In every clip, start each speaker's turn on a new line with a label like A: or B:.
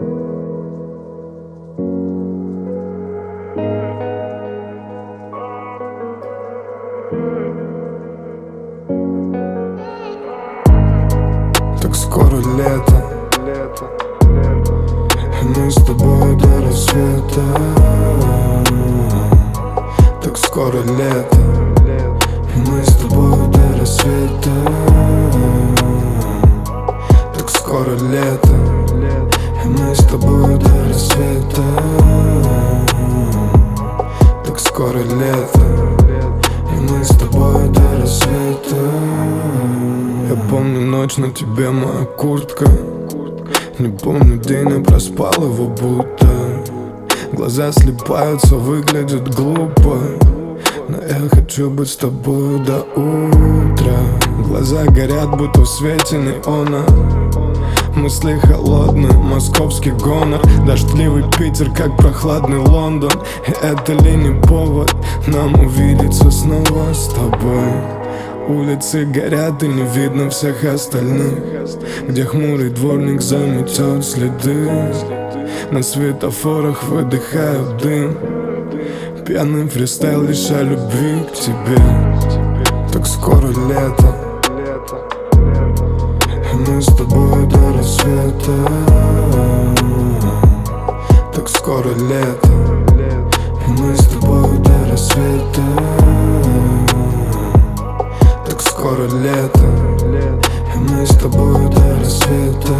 A: Так скоро лето, и мы с тобой до рассвета. Так скоро лето, и мы с тобой до рассвета. Так скоро лето, и мы с тобой до рассвета. Так скоро лето, и мы с тобой до рассвета. Я помню ночь, на тебе моя куртка. Не помню день, я проспал его будто. Глаза слипаются, выглядят глупо, но я хочу быть с тобой до утра. Глаза горят, будто в свете неона. Мысли холодные, московский гонор. Дождливый Питер, как прохладный Лондон. И это ли не повод нам увидеться снова с тобой? Улицы горят и не видно всех остальных, где хмурый дворник заметет следы. На светофорах выдыхаю дым. Пьяный фристайл лишь о любви к тебе. Так скоро лето, и мы с тобой до рассвета. Так скоро лето, и мы с тобой до рассвета. Так скоро лето, и мы с тобой до рассвета.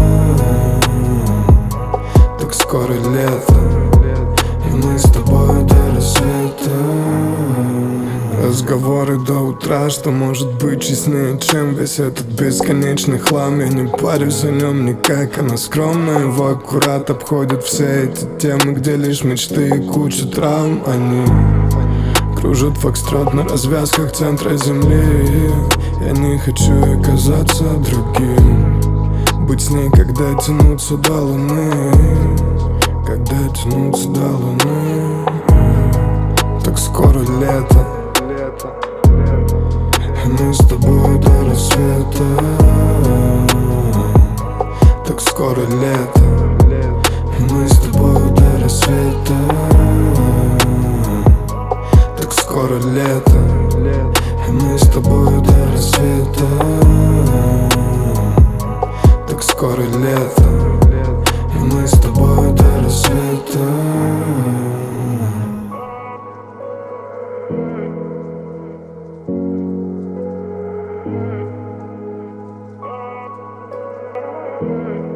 A: Так скоро лето, и мы с тобой до рассвета. Разговоры до утра, что может быть честнее, чем весь этот бесконечный хлам. Я не парюсь о нем никак, она скромно его аккурат обходит все эти темы, где лишь мечты и куча травм. Они кружат фокстрот на развязках центра земли. Я не хочу оказаться другим, быть с ней, когда тянуться до луны, когда тянуться до луны. Так скоро лето, и мы с тобой до рассвета. Так скоро лето, и мы с тобой до рассвета. Так скоро лето, и мы с тобой до рассвета. Так скоро лето, и мы с тобой до рассвета.
B: Mm-hmm.